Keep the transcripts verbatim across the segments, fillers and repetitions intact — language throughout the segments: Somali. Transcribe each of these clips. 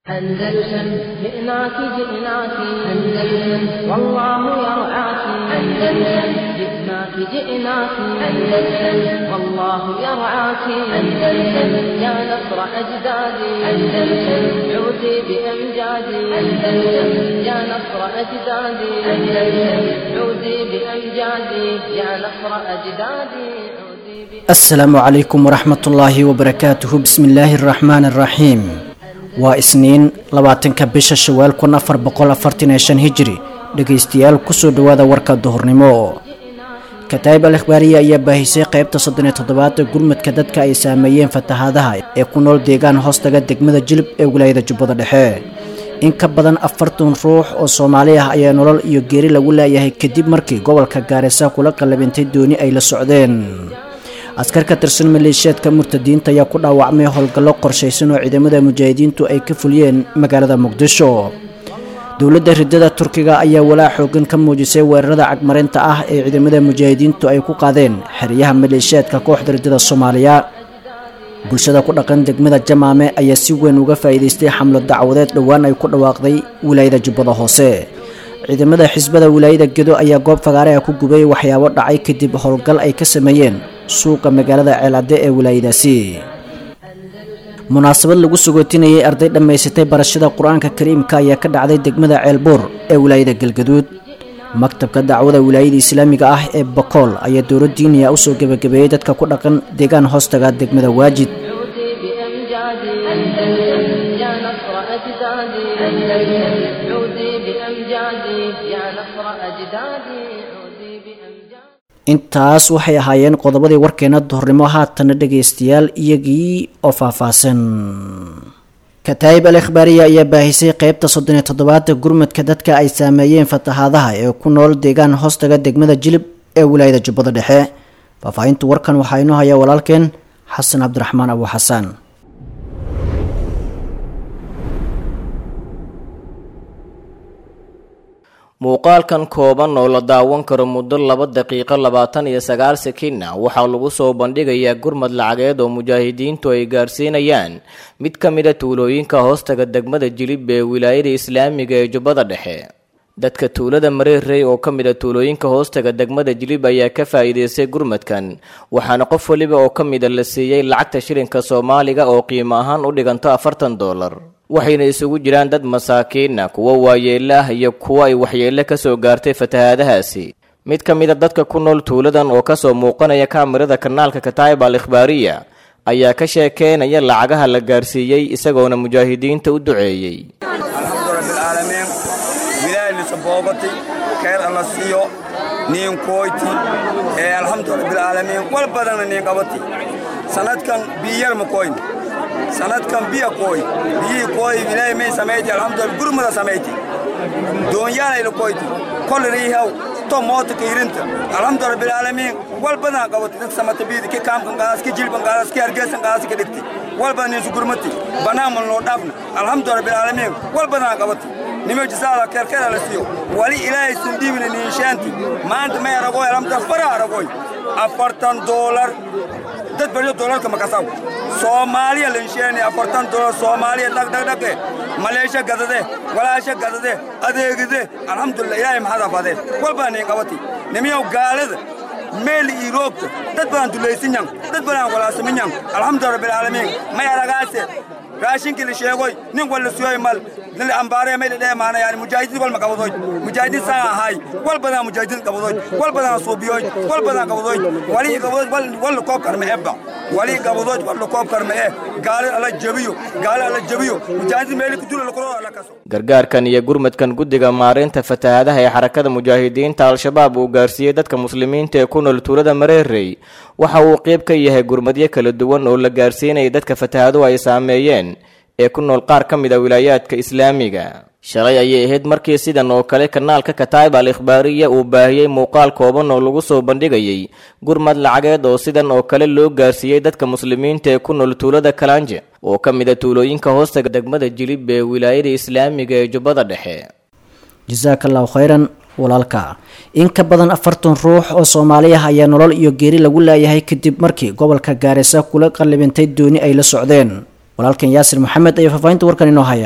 أندلسن جئناك جئناك أندلسن والله يرعاك أندلسن جئناك جئناك أندلسن والله يرعاك أندلسن يا نصر أجدادي أندلسن عودي بأمجادي أندلسن يا نصر أجدادي أندلسن عودي بأمجادي يا نصر أجدادي. السلام عليكم ورحمة الله وبركاته. بسم الله الرحمن الرحيم. waa isniin labaatanka bisha shawaal kun afar boqol afartan iyo shan hijri. dhegaystayaal kusoo dhawaada warka duhurnimo. kataib al-ikhbaariya ayaa baahisay qaybta soddon iyo toddobaad ee gurmadka dadka ay saameeyeen fatahaadaha ee ku nool deegaan hoostaga degmada Jilib ee wilaayada Jubbada Dhexe. in ka badan afartan ruux oo Soomaali ah ayaa nolol iyo geeri lagu leeyahay kadib markii gobolka Gaarisa kula qalabintay dooni ay la socdeen. askar ka tirsan maleeshiyaadka murtadiinta ayaa ku dhaawacmay howlgallo qorshaysan oo ciidamada mujaahidiintu ay ka fuliyeen magaalada Muqdisho. dowladda ridada Turkiga ayaa walaac xoogan ka muujisay weerarada cagmarinta ah ee ciidamada mujaahidiintu ay ku qaadeen xeryaha maleeshiyaadka kooxda ridada Soomaaliya. bulshada ku dhaqan degmada Jamaame ayaa si weyn uga faa'iideystay xamlo dacwadeed dhawaan ay ku dhawaaqday wilaayada Jubbada Hoose. ciidamada xisbada wilaayada Gedo ayaa goob fagaare ah ku gubay waxyaabo dhacay kadib howlgal ay ka sameeyeen suuqa magaalada Ceelade ee wilaayadaasi. munaasabad lagu sugootinayay arday dhameysatay barashada Quraanka Kariimka ayaa ka dhacday degmada Ceelbuur ee wilaayada Galgaduud. maktabka dacwada wilaayada Islaamiga ah ee Bakool ayaa dowlad diiniya u soo gabagabeeyay dadka ku dhaqan deegaan hoostaga degmada Waajid. intaas waxay ahaayeen qodobadii warkeena duhurnimo. haatan dhageystayaal iyagii oo faahfaahsan. kataib al-ikhbaariya ayaa baahisay qaybta soddon iyo toddobaad ee gurmadka dadka ay saameeyeen fatahaadaha ee ku nool deegaan hoostaga degmada Jilib ee wilaayada Jubbada Dhexe. faahfaahinta warkan waxaa inoo haya walaalkeen xasan cabdiraxmaan abu xasan. muuqaalkan kooban oo la daawan karo muddo laba daqiiqo labaatan iyo sagaal sakiin ah waxaa lagu soo bandhigayaa gurmad lacageed oo mujaahidiintu ay gaarsiinayaan mid ka mid a tuulooyinka hoostaga degmada Jilib ee wilaayada Islaamiga ee Jubbada Dhexe. dadka tuulada Mareerey oo ka mid a tuulooyinka hoostaga degmada Jilib ayaa ka faa'iideystay gurmadkan, waxaana qof waliba oo ka mid a la siiyay lacagta shilinka Soomaaliga oo qiimo ahaan u dhiganta afartan doolar. waxayna isugu jiraan dad masaakiin ah, kuwa waayeelo ah iyo kuwa ay waxyeello ka soo gaartay fatahaadahaasi. mid ka mid a dadka ku nool tuuladan oo kasoo muuqanaya kaamirada kanaalka Kataib al-Ikhbaariya ayaa ka sheekeynaya lacagaha la gaarsiiyey isagoona mujaahidiinta u duceeyey. sababati khair alla siiyo nin koyti ee alxamdulillah bil alamin wal badan nin qabati sanadkan biyar ma koyn sanadkan biya koy biyi koy bilay may sameeyay alxamdulillah gurmada sameeyay doonyaana ila koyti kolri haw to moot kiirinta alxamdulillah bil alamin wal badan qabati dad samata biid ki kaam kan gaas ki jilban gaas ki argeesan gaas ki dhigti wal badan isu gurmati banaamal loo dhaafna alxamdulillah bil alamin wal badan qabati nimo jisaala kerkera la siiyo wali ilaahay sindibina niishaanti maanta ma yarago yaramta fara aragoy afartan doolar dad bariyo doolarka makasaw Soomaaliya linshaani afartan doolar Soomaaliya dag dag dag Malaysia gadade walaasha gadade adeegide alxamdulillah ilaahay maxaa fadee walba nin qabati nimiyo gaalada meel Europe dad baan dulaysinyam dad baan walaasaminyam alxamdulillah bil alamin ma yaragaase raashinka la sheegoy nin wala sooy mal nin ambaare meel dheemaana yaani mujaahidiin wal maqabadoy mujaahidiin saa ahay wal badan mujaahidiin qabadoy wal badan suubiyoy wal badan qabadoy wali qabadoy wal wal koob karma ebba wali qabadoy wal koob karma ee gaal ala jabiyo gaal ala jabiyo mujaahidiin meel ku dul la qoro la kaso. gargaarkan iyo gurmadkan guddiga maareynta fatahaadaha ee xarakada mujaahidiinta al-shabaab uu gaarsiiyay dadka muslimiinta ee ku nool tuulada Mareerey waxa uu qayb ka yahay gurmadyo kala duwan oo la gaarsiinay dadka fatahaadu ay saameeyeen ee ku nool qaar ka mid ah wilaayaadka Islaamiga. shalay ayay ahayd markii sidan oo kale kanaalka Kataib al-Ikhbaariya uu baahiyay muuqaal kooban oo lagu soo bandhigayay gurmad lacageed oo sidan oo kale loo gaarsiiyay dadka muslimiinta ee ku nool tuulada Kalanje oo ka mid ah tuulooyinka hoostaga degmada Jilib ee wilaayada Islaamiga ee Jubbada Dhexe. jazaakallahu khayran walaalka. in ka badan afartan ruux oo Soomaali ah ayaa nolol iyo geeri lagu leeyahay kadib markii gobolka Gaarisa kula qalabintay dooni ay la socdeen. walaalkan Yaasir Maxamed ayaa faafaynta warkan inoo haya.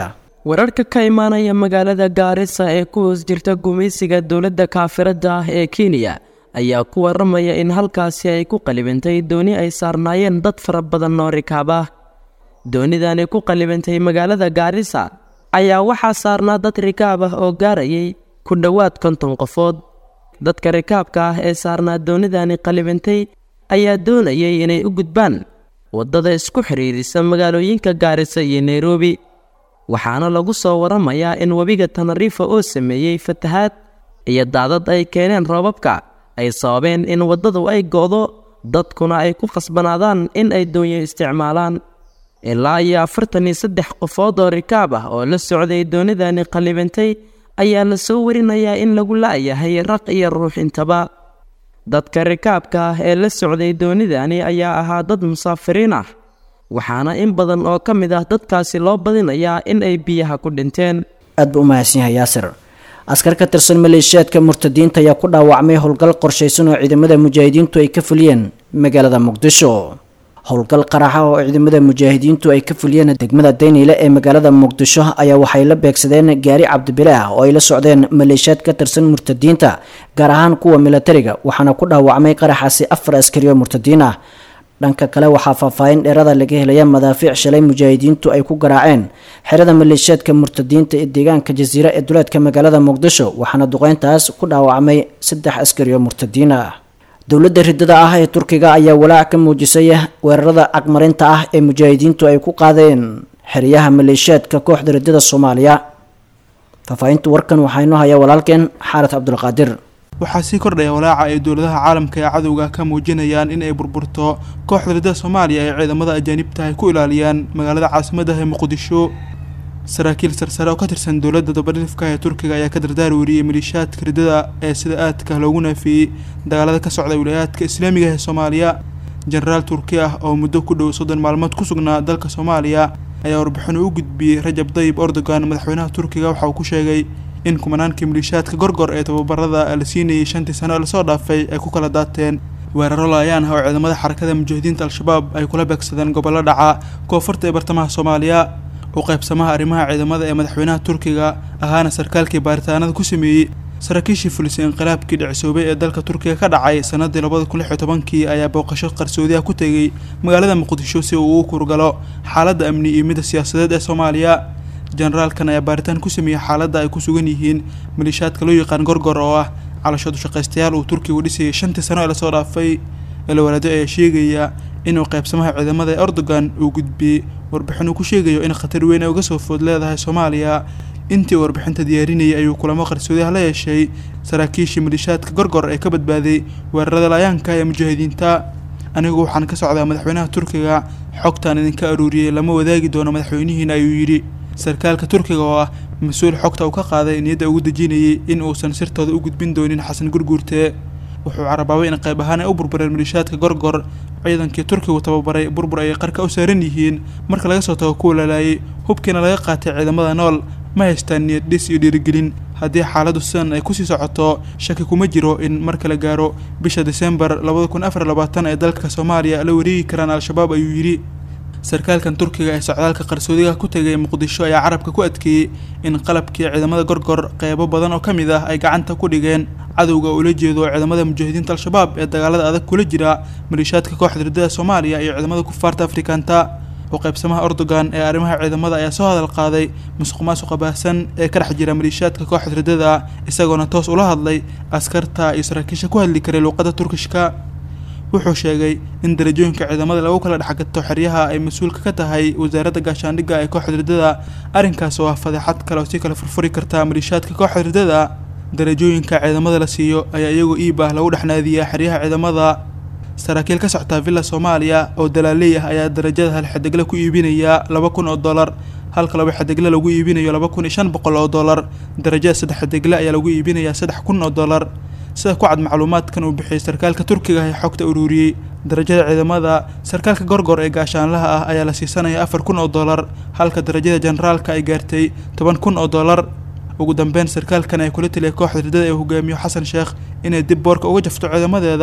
wararka ka imaanaya magaalada Gaarisa ee ku hoos jirta gumeysiga dowladda kaafirada ah ee Kenya ayaa ku waramaya in halkaasi ay ku qalibantay dooni ay saarnaayeen dad fara badan oo rikaab ah. doonidani ku qalibantay magaalada Gaarisa ayaa waxaa saarnaa dad rikaab ah oo gaarayay ku dhowaad konton qofood. dadka rikaabka ah ee saarnaa doonidani qalibantay ayaa doonayay inay u gudbaan wadada isku xiriirisa magaalooyinka Gaarisa iyo Nairobi, waxaana lagu soo waramayaa in wabiga Tanarifa oo sameeyay fatahaad iyo daadad ay keeneen roobabka ay sababeen in wadadu ay go'do, dadkuna ay ku qasbanaadaan in ay doonyo isticmaalaan. ilaa iyo afartan iyo saddex qofood oo rikaab ah oo la socday doonidani qalibantay ayaa la soo warinayaa in lagu la'yahay raq iyo ruux intaba. dadka rikaabka ah ee la socday doonidani ayaa ahaa dad musaafiriin ah, waxaana in badan oo ka mid ah dadkaasi loo badinayaa in ay biyaha ku dhinteen. aad buu u mahadsan yahay yaasir. askar ka tirsan maleeshiyaadka murtadiinta ayaa ku dhaawacmay howlgal qorshaysan oo ciidamada mujaahidiintu ay ka fuliyeen magaalada Muqdisho. howlgal qaraxa oo ciidamada mujaahidiintu ay ka fuliyeen degmada Daynile ee magaalada Muqdisho ayaa waxay la beegsadeen gaari cabdibilaah oo ay la socdeen maleeshiyaad ka tirsan murtadiinta, gaar ahaan kuwa militariga, waxaana ku dhaawacmay qaraxaasi afar askari oo murtadiin ah. dhanka kale waxaa faahfaahin dheerada laga helaya madaafiic shalay mujaahidiintu ay ku garaaceen xerada maleeshiyaadka murtadiinta ee deegaanka Jasiira ee duleedka magaalada Muqdisho, waxaana duqeyntaas ku dhaawacmay saddex askari oo murtadiin ah. dowladda ridada ah ee Turkiga ayaa walaac ka muujisay weerarada aqmarinta ah ee mujaahidiintu ay ku qaadeen xeryaha maleeshiyaadka kooxda ridada Soomaaliya. faahfaahinta warkan waxaa inoo haya walaalkeen Xaarat Cabdulqaadir. waxaa sii kordhaya walaaca ay dowladaha caalamka ee cadowga ka muujinayaan in ay burburto kooxda ridada Soomaaliya ee ciidamada ajaanibta ay ku ilaaliyaan magaalada caasimadda ee Muqdisho. saraakiil sarsare oo ka tirsan dowladda dabadhifka ee Turkiga ayaa ka dardaar wariyay maleeshiyaadka ridada ee sida aadka loogu naafiyay dagaalada ka socda wilaayadka Islaamiga ee Soomaaliya. jenaraal Turki ah oo muddo ku dhow soddon maalmood ku sugnaa dalka Soomaaliya ayaa warbixin u gudbiyay Rajab Tayyip Erdogan madaxweynaha Turkiga. waxa uu ku sheegay in kumanaanka maleeshiyaadka gorgor ee tababarada la siinayay shantii sano la soo dhaafay ay ku kala daateen weeraro laayaan ah oo ciidamada xarakada mujaahidiinta al-shabaab ay kula beegsadeen gobollo dhaca koonfurta ee bartamaha Soomaaliya. oo qaybsamaha arrimaha ciidamada ee madaxweynaha Turkiga ahaana sarkaalkii baaritaanada ku sameeyay saraakiishii fulisay inqilaabkii dhicisoobay ee dalka Turkiga ka dhacay sanadii laba kun iyo lix iyo toban ayaa booqasho qarsoodi ah ku tagay magaalada Muqdisho si uu u kurgalo xaaladda amni iyo mid siyaasadeed ee Soomaaliya. generaalkan ayaa baaritaan ku sameeyay xaaladda ay ku sugan yihiin maleeshiyaadka loo yaqaan gorgor oo ah calashadu shaqaystayaal uu Turkigu dhisay shantii sano ee la soo dhaafay. ilwaalado ayaa sheegaya inuu qaybsamaha ciidamada Erdogan uu gudbiyay warbixin uu ku sheegayo in khatar weyn ay uga soo food leedahay Soomaaliya. intii warbixinta diyaarinayay ayuu kulamo qarsoodi ah la yeeshay saraakiishii maleeshiyaadka gorgor ee ka badbaaday weerarada laayaanka ee mujaahidiinta. anigu waxaan ka socdaa madaxweynaha Turkiga, xogtaan idinka aruuriyay lama wadaagi doono madaxweynihiina ayuu yidhi. sarkaalka Turkiga oo ah mas'uul xogta uu ka qaaday niyadda ugu dejinayay in uusan sirtooda u gudbin doonin Xasan Gurguurte. wuxuu carabaabay in qayb ahaan ay u burbureen maleeshiyaadka gorgor. ciidankii Turkigu tababaray burbur ay qarka u saaran yihiin marka laga soo tago kuwa lalaayay hubkiina laga qaatay ciidamada nool. ma haystaan niyad dhis iyo dhiirigelin. haddii xaaladdu sidan ay kusii socoto shaki kuma jiro in marka la gaaro bisha December laba kun afar iyo labaatan ee dalka Soomaaliya la wareegi karaan al-shabaab ayuu yidhi. sarkaalkan Turkiga ee socdaalka qarsoodiga ku tagay Muqdisho ayaa carabka ku adkeeyay in qalabkii ciidamada gorgor qaybo badan oo ka mid ah ay gacanta ku dhigeen cadowga ula jeedo ciidamada mujaahidiinta al-shabaab ee dagaalada adag kula jira maleeshiyaadka kooxda ridada Soomaaliya iyo ciidamada kufaarta Afrikaanta. oo qaybsamaha Erdogan ee arrimaha ciidamada ayaa soo hadal qaaday musuqmaasuqa baahsan ee ka dhex jira maleeshiyaadka kooxda ridada, isagoona toos ula hadlay askarta iyo saraakiisha ku hadli karay luqadda Turkishka. wuxuu sheegay in darajooyinka ciidamada lagu kala dhaxgato xeryaha ay mas'uulka ka tahay wasaaradda gaashaandhigga ee kooxda ridada. arrinkaas oo ah fadeexad kale oo si kala furfuri karta maleeshiyaadka kooxda ridada. darajooyinka ciidamada la siiyo ayaa iyagoo iib ah lagu dhexnaadiyaa xeryaha ciidamada. saraakiil ka socota Villa Soomaaliya oo dalaaley ah ayaa darajada hal xidigle ku iibinaya laba kun oo dollar, halka laba xidigle lagu iibinayo laba kun iyo shan boqol oo dollar. darajada saddex xidigle ayaa lagu iibinayaa saddex kun oo dollar. sida ku cad macluumaadkan uu bixiyay sarkaalka Turkiga ee xogta ururiyay darajada ciidamada. sarkaalka gorgor ee gaashaanlaha ah ayaa la siisanaya afar kun oo dollar, halka darajada generaalka ay gaartay toban kun oo dollar. ugu dambeyn sarkaalkan ay kula taliyay kooxda ridada ee hogaamiyo Xasan Sheekh inay dib boorka uga jafto ciidamadeeda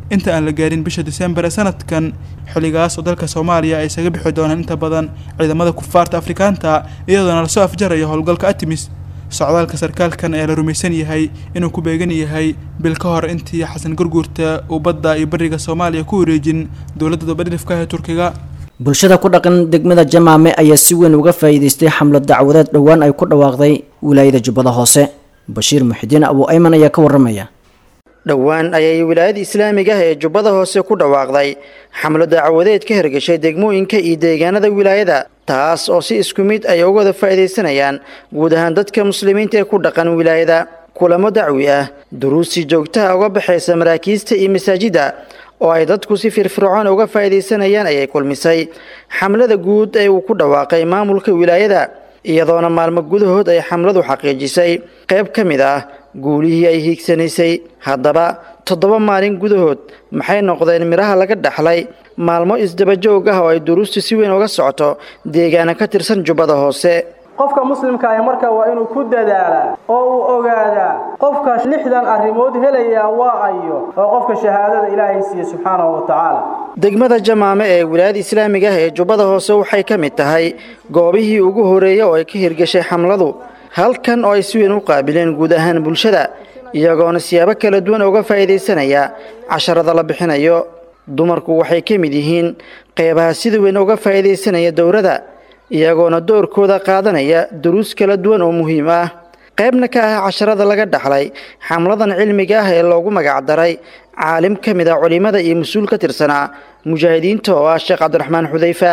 inta aan la gaarin bisha December ee sanadkan xilligaas oo dalka Soomaaliya ay isaga bixi doonaan inta badan ciidamada kufaarta Afrikaanta iyadoo la soo afjarayo howlgalka Artemis socdaalka sarkaalkan ee la rumaysan yahay inuu ku beegan yahay bil ka hor intii Xasan Gurguurta uu badda iyo bariga Soomaaliya ku wareejin dowladda dabadhifka ee Turkiga bulshada ku dhaqan degmada Jamaame ayaa si weyn uga faa'iideystay xamlad dacwadeed dhawaan ay ku dhawaaqday wilaayada Jubbada Hoose Bashiir Muxidiin Abu Ayman ayaa ka waramaya dhawaan ayay wilaayada Islaamiga ah ee Jubbada Hoose ku dhawaaqday xamlad dacwadeed ka hirgashay degmooyinka iyo deegaanada wilaayada taas oo si isku mid ay uga wada faa'iideysanayaan guud ahaan dadka muslimiinta ee ku dhaqan wilaayada kulamo dacwi ah duruusi joogto ah uga baxaysa maraakiista iyo masaajida oo ay dadku si firfircoon uga faa'iideysanayaan ayay kulmisay xamlada guud ee uu ku dhawaaqay maamulka wilaayada iyadoona maalmo gudahood ay xamladu xaqiijisay qayb ka mid ah guulihii ay hiigsanaysay haddaba toddoba maalin gudahood maxay noqdeen miraha laga dhaxlay maalmo isdaba joog ah oo ay duruustu si weyn uga socoto deegaana ka tirsan Jubbada Hoose qofka muslimka ah marka waa inuu ku dadaalaa oo uu ogaadaa qofka lixdan arrimood helaya waa ayo oo qofka shahaadada Ilaahay siiyo subxaanahu wa ta'ala degmada Jamaame ee wilaayada Islaamiga ah ee Jubbada Hoose waxay ka mid tahay goobihii ugu horeeyay oo ay ka hirgashay xamladu halkan oo ay si weyn u qaabileen guud ahaan bulshada iyagoona siyaabo kala duwan uga faa'iideysanaya casharada la bixinayo dumarku waxay ka mid yihiin qaybaha sida weyn uga faa'iideysanaya dowladda iyagoona doorkooda qaadanaya duruus kala duwan oo muhiim ah qaybna ka ah casharada laga dhaxlay xamladan cilmiga ah ee loogu magac daray caalim ka mid ah culimada iyo mas'uul ka tirsanaa mujaahidiinta oo ah Sheekh Cabdiraxmaan Xudayfa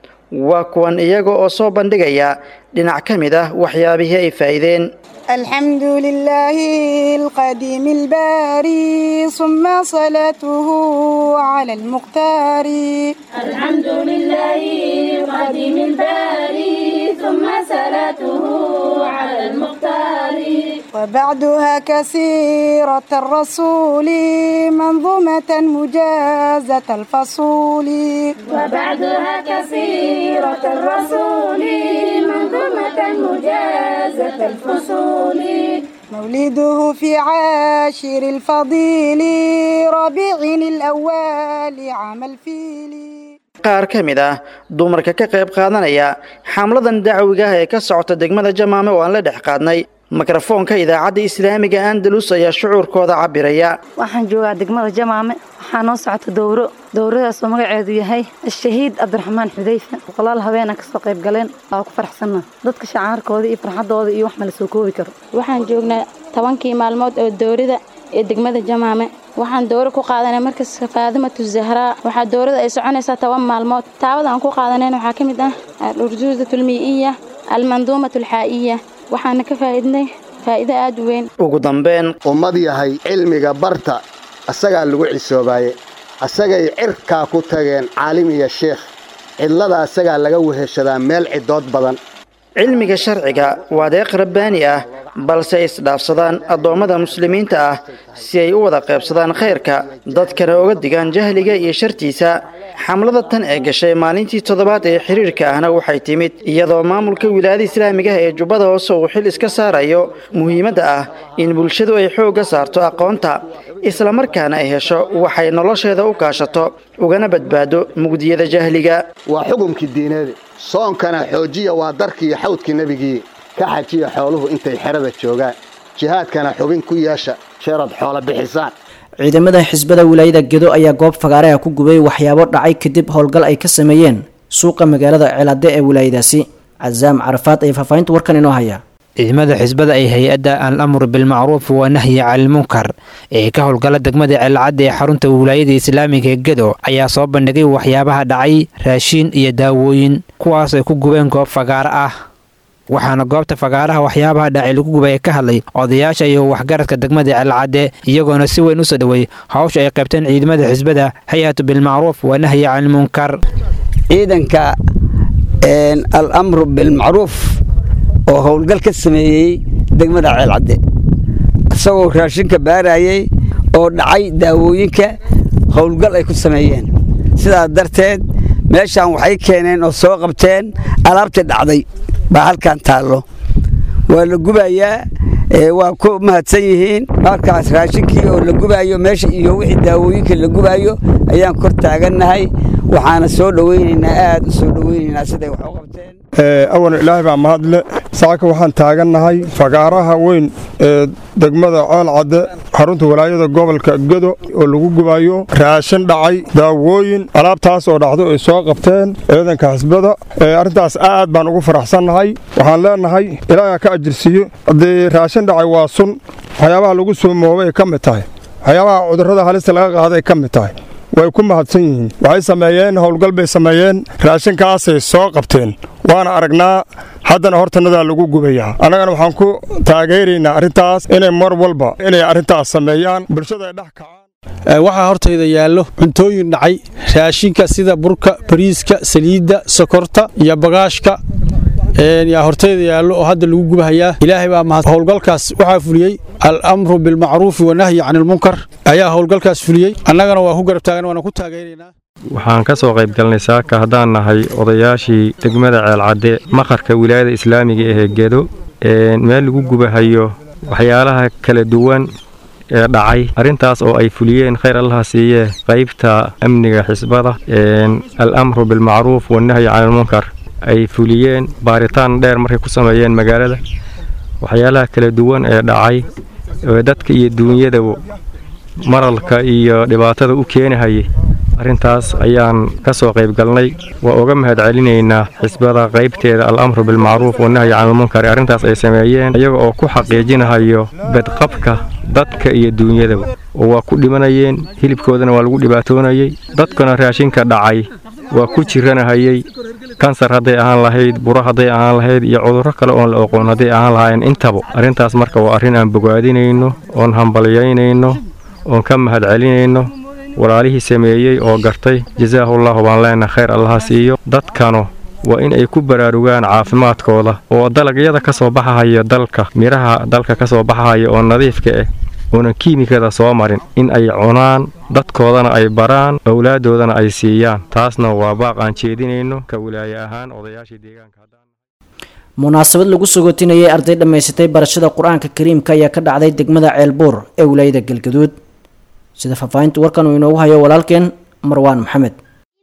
waa kuwan iyaga oo soo bandhigaya dhinac ka mid ah waxyaabihii ay faa'iideen الحمد لله القديم الباري ثم صلاته على المختار الحمد لله القديم الباري ثم صلاته على المختار وبعدها كسيرة الرسول منظومة مجازة الفصول وبعدها كسيرة الرسول منظومة مجازة الفصول مولده في عاشر الفضيل ربيع الأول عام الفيل qaar ka mid ah dumarka ka qayb qaadanaya xamladan dacwiga ah ee ka socota degmada Jamaame oo aan la dhex qaadnay mikrofoonka idaacadda Islaamiga Andalus ayaa shucuurkooda cabiraya waxaan joogaa degmada Jamaame waxaan noo socota dowro dowradaas oo magaceedu yahay Shahiid Cabdiraxmaan Xudayfa qolaal habeena ka soo qayb galeen oo ku faraxsanaa dadka shacaarkooda iyo farxadooda iyo wax ma la soo koobi karo waxaan joognaa tobankii maalmood oo dowrada ee degmada Jamaame waxaan dowro ku qaadanay markas Faadimatu Zahra waxa dowrada ay soconaysaa toban maalmood taawada aan ku qaadanayna waxa kamid ah al-urjuzatul mi'iyya al-mandumatul haa'iyya waxaan ka faa'iidnay faa'iido aad u weyn ugu dambeyn ummad yahay cilmiga barta asaga lagu cisoobaye asagay cirka ku tageen caalim iyo sheekh cidlada asaga laga weheshadaa meel cidood badan cilmiga sharciga waa deeq rabbaani ah balse isdhaafsadaan adoomada muslimiinta ah si ay u wada qaybsadaan khayrka dadkana uga digaan jahliga iyo shartiisa xamlada tan ee gashay maalintii toddobaad ee xiriirka ahna waxay timid iyadoo maamulka wilaayada Islaamiga ee Jubbada Hoose uu xil iska saarayo muhiimadda ah in bulshadu ay xooga saarto aqoonta isla markaana ay hesho waxay nolosheeda u kaashato ugana badbaado mugdiyada jahliga waa xukunkii diineed soonkana xoojiya waa darkii xawdkii nabigii ka xajiya xooluhu intay xerada joogaan jihaadkana xubin ku yeesha sharad xoolo bixisaan ciidamada xisbada wilaayada Gedo ayaa goob fagaare ah ku gubay waxyaabo dhacay kadib howlgal ay ka sameeyeen suuqa magaalada Ceelade ee wilaayadaasi Azaam Carafaad ay faafaynta warkan inoo haya ciidamada xisbada ay hay'adda al-amr bil ma'ruf wa nahyi 'anil munkar ee ka howlgala degmada Ceelade ee xarunta wilaayada Islaamiga ee Gedo ayaa soo bandhigay waxyaabaha dhacay raashin iyo daawooyin kuwaas ay ku gubeen goob fagaare ah waxaana goobta fagaaraha waxyaabaha dhacay lagu gubay ka hadlay odayaasha iyo waxgaradka degmada Ceelade iyagoona si weyn u soo dhaweey hawsha ay qaybteen ciidamada xisbada hay'atu bil ma'ruf wa nahyi 'anil munkar ciidanka een al-amr bil ma'ruf oo howlgal ka sameeyay degmada Ceelade asagoo raashinka baarayay oo dhacay daawooyinka howlgal ay ku sameeyeen sidaa darteed meeshan waxay keeneen oo soo qabteen alaabta dhacday baa halkan taalo waa la gubayaa waa ku mahadsan yihiin markaas raashinkii oo la gubayo meesha iyo wixii daawooyinka la gubayo ayaan kor taagannahay waxaana soo dhaweynaynaa aad u soo dhaweynaynaa siday wax u qabteen awan ilaahay baa mahadle saaka waxaan taagannahay fagaaraha weyn ee degmada Ceelcadde xarunta walaayada gobolka Gedo oo lagu gubayo raashin dhacay daawooyin alaabtaas oo dhacdo ay soo qabteen ciidanka xisbada arintaas aad baan ugu faraxsanahay waxaan leenahay ilaahay ka ajirsiyo hadii raashin dhacay waa sun waxyaabaha lagu soo moobay ka mid tahay waxyaabaha cudurrada halista laga qaaday ka mid tahay way ku mahadsan yihiin waxay sameeyeen howlgal bay sameeyeen raashinkaasay soo qabteen waana aragnaa haddana hortanada lagu gubayaa annagana waxaan ku taageeraynaa arrintaas inay mar walba inay arrintaas sameeyaan bulshada ay dhex kacaan waxaa hortayda yaallo cuntooyin dhacay raashinka sida burka bariiska saliidda sokorta iyo bagaashka yaa hortayda yaallo oo hadda lagu gubahayaa ilaahay baa mahad howlgalkaas waxaa fuliyey al-amru bilmacruufi wanahyi can ilmunkar ayaa howlgalkaas fuliyey annagana waa ku garab taagan waana ku taageeraynaa waxaan ka soo qayb galnay saaka haddaan nahay odayaashii degmada Ceelcadde maqarka wilaayada islaamiga ee Gedo meel lagu gubahayo waxyaalaha kala duwan ee dhacay arintaas oo ay fuliyeen khayr Allah siiye qaybta amniga xisbada al-amru bilmacruuf wanahyi can ilmunkar ay fuliyeen baaritaan dheer markay ku sameeyeen magaalada waxyaalaha kala duwan ee dhacay ee dadka iyo duunyada maralka iyo dhibaatada u keenahay arintaas ayaan ka soo qayb galnay waa uga mahad celinaynaa xisbada qaybteeda al-amru bilmacruuf wanahyi can ilmunkar arintaas ay sameeyeen iyaga oo ku xaqiijinayo badqabka dadka iyo duunyada oo waa ku dhimanayeen hilibkoodana waa lagu dhibaatoonayay dadkana raashinka dhacay waa ku jiranahayay kansar haday ahaan lahayd buro haday ahaan lahayd iyo cudurro kale oo la aqoon haday ahaan lahayn intaba arintaas marka waa arin aan bogaadinayno oon hambalyeynayno oon ka mahad celinayno walaalihii sameeyay oo gartay jazaahullahu baan leenahay khayr Allah siiyo dadkano waa in ay ku baraarugaan caafimaadkooda oo dalagyada ka soo baxaya dalka miraha dalka ka soo baxaya oo nadiifka ah oo kiimikada soo marin in ay cunaan dadkoodana ay baraan awlaadoodana ay siiyaan taasna waa baaq aan jeedinayno ka wilaaya ahaan odayaashii deegaanka munaasabad lagu sugootinayay arday dhameysatay barashada quraanka kariimka ayaa ka dhacday degmada Ceelbuur ee wilaayada Galgaduud sida faafaynta warkan uu inoo hayo walaalkeen Marwaan Maxamed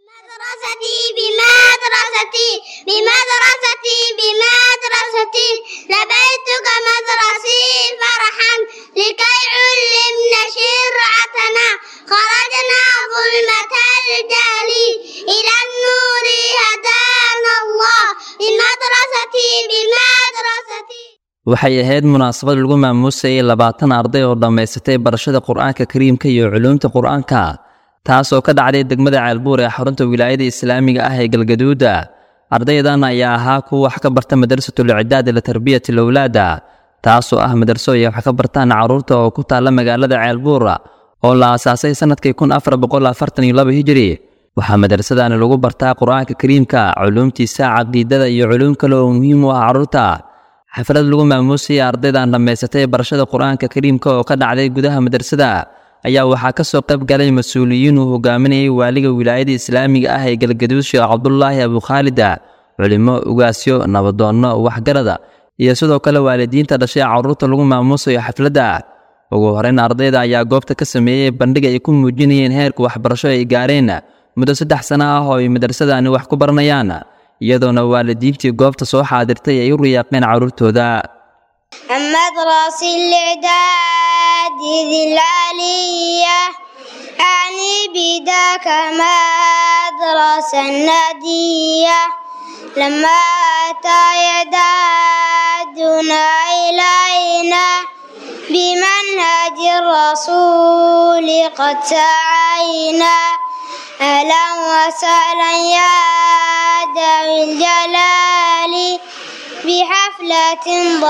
بمدرستي بمدرستي لبيتك مدرسي فرحا لكي علمنا شرعتنا خرجنا ظلمة الجهل إلى النور هدانا الله بمدرستي بمدرستي waxay ahayd munaasabad lagu maamuusayay labaatan arday oo dhammaysatay barashada qur-aanka kariimka iyo culuumta qur-aanka taas oo ka dhacday degmada Ceelbuur ee xarunta wilaayada islaamiga ah ee Galgaduud ardaydan ayaa ahaa kuwa wax ka barta madrasatul i'daad ila tarbiyati awlaada taas oo ah madraso ay wax ka bartaan caruurta oo ku taala magaalada Ceelbuur oo la aasaasay sanadkii kun afar boqol afartan iyo laba hijri waxa madrasadani lagu bartaa qur-aanka kariimka culuumtiisa caqiidada iyo culuum kale oo muhiim u ah caruurta xaflad lagu maamuusay ardaydan dhammaysatay barashada qur-aanka kariimka oo ka dhacday gudaha madrasada ayaa waxaa ka soo qayb galay mas'uuliyiin uu hogaaminayay waaliga wilaayada islaamiga ah ee Galgaduud Sheekh Cabdullaahi Abu Khaalid culimo ugaasyo nabadoonno waxgarada iyo sidoo kale waalidiinta dhashay caruurta lagu maamuusayo xafladda ugu horeyn ardayda ayaa goobta ka sameeyay bandhig ay ku muujinayeen heerka waxbarasho ay gaareen muddo saddex sano ah oo ay madrasadani wax ku baranayaan iyadoona waalidiintii goobta soo xaadirtay ay u riyaaqeen caruurtooda المدرسة الإعداد ذي العالية أعني بداك مدرسة نادية لما أتى يدادنا إلينا بمنهج الرسول قد سعينا أهلا وسهلا يا ذوي الجلال بحفلة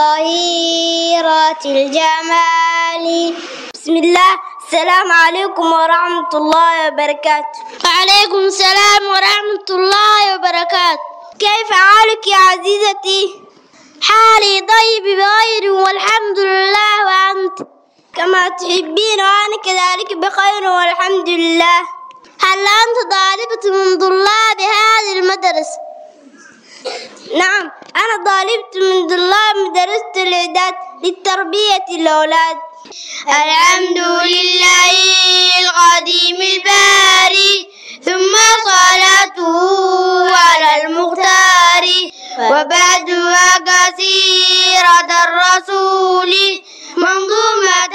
ظهيرة الجمال بسم الله السلام عليكم ورحمة الله وبركاته وعليكم السلام ورحمة الله وبركاته كيف حالك يا عزيزتي؟ حالي طيب بخير والحمد لله وأنت كما تحبين وأنا كذلك بخير والحمد لله هل أنت طالبة من طلاب هذه المدرسة؟ نعم أنا طالبت من طلاب مدرسة حسن الإعداد للتربية الأولاد. الحمد لله القديم الباري ثم صلاته على المختار وبعدها كثيرة الرسول منظومة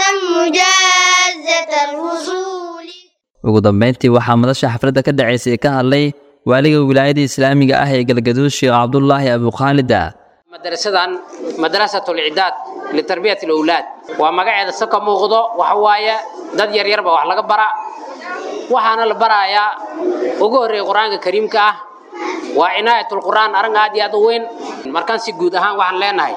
مجازة الوصول. ugu dambeyntii waxaa madasha xafladda ka dhacaysay ka hadlay waaliga wilaayada islaamiga ah ee galgaduud sheekh cabdullaahi abukhaalida. madrasadan madrasatul i'daad litarbiyati alawlaad waa magaceeda si ka muuqdo waxa waaye dad yar yar ba wax laga bara waxaana la barayaa ugu horeeyay quraanka kariimka ah waa inaayatul quraan arrin aad iyo aad u weyn markaan si guud ahaan waxaan leenahay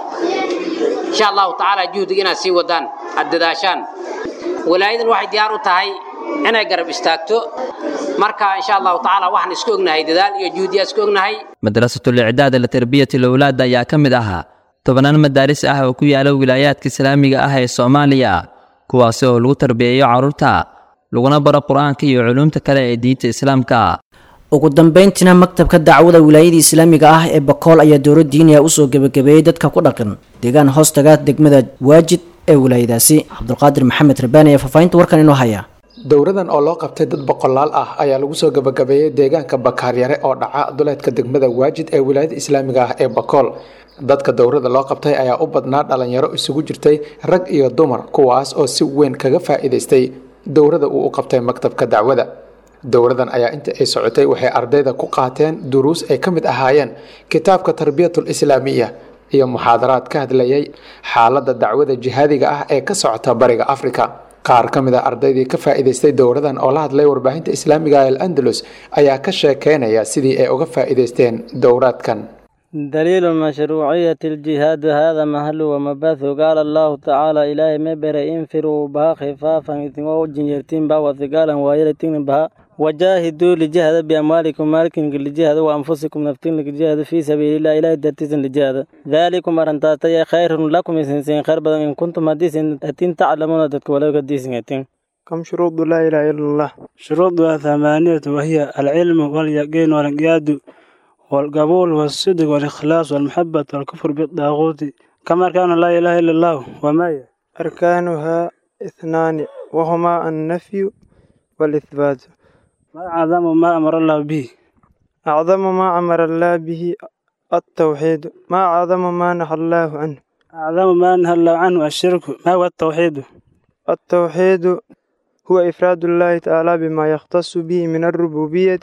insha Allah taala juhdiga si wadaan adadaashan walaayadan waxay diyaar u tahay inay garab istaagto marka insha Allah taala waxaan isku ognahay dadaal iyo juhdi isku ognahay. madrasatul i'daad litarbiyati alawlaad ayaa ka mid ah tobanaan madaaris ah oo ku yaala wilaayaadka islaamiga ah ee Soomaaliya kuwaas oo lagu tarbiyeeyo carruurta laguna baro quraanka iyo culuumta kale ee diinta islaamka. ugu dambeyntiina maktabka dacwada wilaayada islaamiga ah ee Bakool ayaa dowlad diiniya u soo gabagabeeyay dadka ku dhaqan deegaan hoostaga degmada Waajid ee wilaayadaasi. Cabdulqaadir Maxamed Rabaani ee faafaynta warkan inoo haya. dowradan oo loo qabtay dad boqolaal ah ayaa lagu soo gabagabeeyay deegaanka Bakaaryare oo dhaca duleedka degmada Waajid ee wilaayada islaamiga ah ee Bakool. dadka dowrada loo qabtay ayaa u badnaa dhalinyaro isugu jirtay rag iyo dumar kuwaas oo si weyn kaga faa'iideystay dowrada uu u qabtay maktabka dacwada. dowradan ayaa inta ay socotay waxay ardayda ku qaateen duruus ay ka mid ahaayeen kitaabka tarbiyatul islaamiya iyo muxaadaraad ka hadlayay xaaladda dacwada jihaadiga ah ee ka socota bariga Afrika. qaar ka mid ah ardaydii ka faa'iideystay dowradan oo la hadlay warbaahinta islaamiga ee Al-Andalus ayaa ka sheekeynaya sidii ay uga faa'iideysteen dowraadkan. دليل مشروعية الجهاد هذا محل ومباث قال الله تعالى إلهي مبر انفروا بها خفافا وجنيرتين بها وثقالا وإلتين بها وجاهدوا لجهاد بأموالكم مالكم لجهاد وأنفسكم نفتين لجهاد في سبيل الله إلهي درتيزن لجهاد ذلكم أرنتاتي خير لكم إسنسين خير بدن إن كنتم هديسين أتين تعلمون أتتك ولو قديسين أتين. كم شروط لا إله إلا الله؟ شروطها ثمانية وهي العلم واليقين والانقياد والقبول والصدق والإخلاص والمحبة والكفر بالطاغوت كما كان لا إله إلا الله وما أركانها اثنان وهما النفي والإثبات. ما أعظم ما أمر الله به؟ أعظم ما أمر الله به التوحيد. ما أعظم ما نهى الله عنه؟ أعظم ما نهى الله عنه الشرك. ما هو التوحيد؟ التوحيد هو إفراد الله تعالى بما يختص به من الربوبية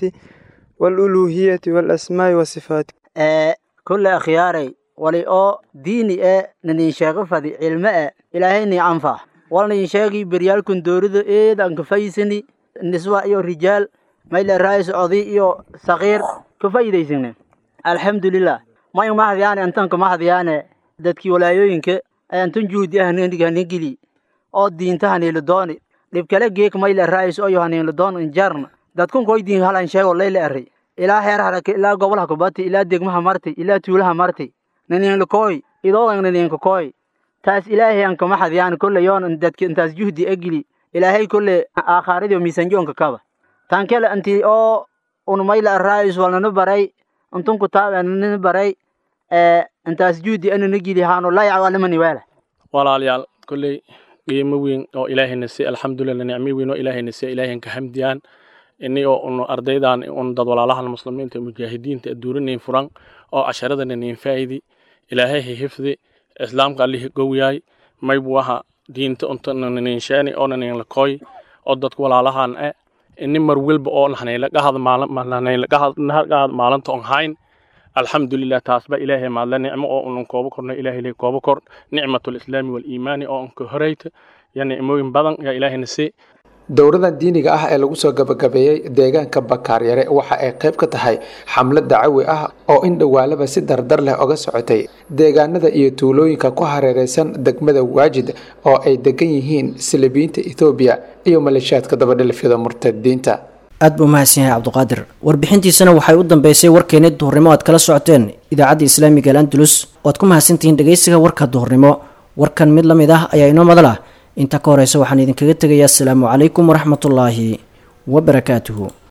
والألوهية والأسماء والصفات. آه كل أخياري ولي أو ديني آه ننشاق فدي علماء إلهيني أنفع ولنشاقي بريال كندورد إيه دان كفايسني النسوة إيو الرجال ما إلا الرئيس عضي إيو صغير كفايديسني الحمد لله ما يوم أحد يعني أنتنك ما أحد يعني دادكي ولا يوينك أنتن جودي أهنينك هنيقلي أو دين تهني لدوني لبكالك جيك ما إلا الرئيس أيو هنين لدون انجارنا dadkun koy diin halan sheego leeyla array ilaa heer haraka ilaa gobolka kubati ilaa degmaha martay ilaa tuulaha martay nanin la koy idoo nanin ka koy taas ilaahay aan kama xadiyaan kullu yoon dadka intaas juhdi agli ilaahay kullu aakhirada miisanjoonka kaba tan kale anti oo un mayla raayis walna baray antun ku taaban baray ee intaas juhdi anu nagili haano la yacwalimani wala walaalayaal kullu qiimo weyn oo ilaahayna si alxamdulillah nicmo weyn oo ilaahayna si ilaahay ka hamdiyaan إني أو أرديدان أن ضد ولا المسلمين المجاهدين تدورني فران أو عشرة إني فايدي إلهي حفظي إسلام قال لي قوياي ما يبوها دين تأنت ننشاني أو ننلقاي أو ضد ولا لها إني مرويل بقول نحن لقى هذا معلم نحن لقى هذا هذا معلم تونهاين الحمد لله تاسب إلهي مع الله نعمة أو نكوب كرنا إلهي لي كوب كر نعمة الإسلام والإيمان أو نكهريت يعني موين بدن يا إلهي نسي. dowrada diiniga ah ee lagu soo gabagabeeyay deegaanka Bakaaryare waxa ay qayb ka tahay xamlad dacwi ah oo in dhawaalaba si dardar leh uga socotay deegaanada iyo tuulooyinka ku hareeraysan degmada Waajid oo ay degan yihiin Silibiinta Itoobiya iyo maleeshiyaadka dabadhelfyada murtadiinta. aad buu mahadsan yahay Cabduqaadir warbixintiisana waxay u dambeysay warkeena duhurnimo aad kala socoteen idaacadda Islaamiga Al-Andalus oo aad ku mahadsantihiin dhageysiga warka duhurnimo warkan mid lamid ah ayaa inoo madala inta ka horeysa waxaan idinkaga tegayaa assalaamu calaykum waraxmatullaahi wabarakaatuhu.